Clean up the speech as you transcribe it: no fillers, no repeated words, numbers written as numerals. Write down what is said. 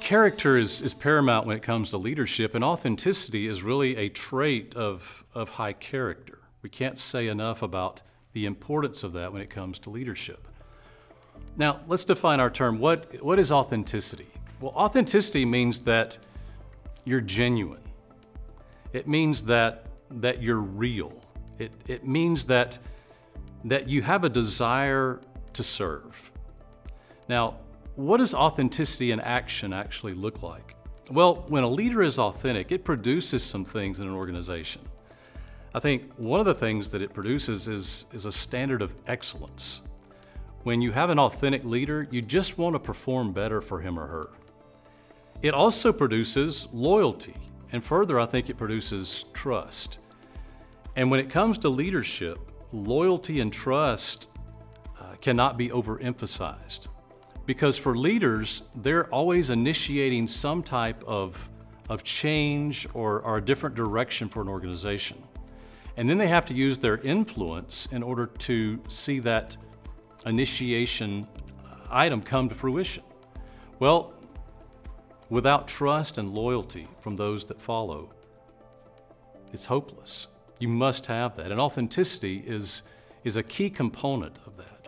character is paramount when it comes to leadership, and authenticity is really a trait of high character. We can't say enough about the importance of that when it comes to leadership. Now, let's define our term. What is authenticity? Well, authenticity means that you're genuine. It means that you're real. It means that you have a desire to serve. Now, what does authenticity in action actually look like? Well, when a leader is authentic, it produces some things in an organization. I think one of the things that it produces is a standard of excellence. When you have an authentic leader, you just want to perform better for him or her. It also produces loyalty, and further, I think it produces trust. And when it comes to leadership, loyalty and trust cannot be overemphasized. Because for leaders, they're always initiating some type of change or a different direction for an organization. And then they have to use their influence in order to see that initiation item come to fruition. Well, without trust and loyalty from those that follow, it's hopeless. You must have that. And authenticity is a key component of that.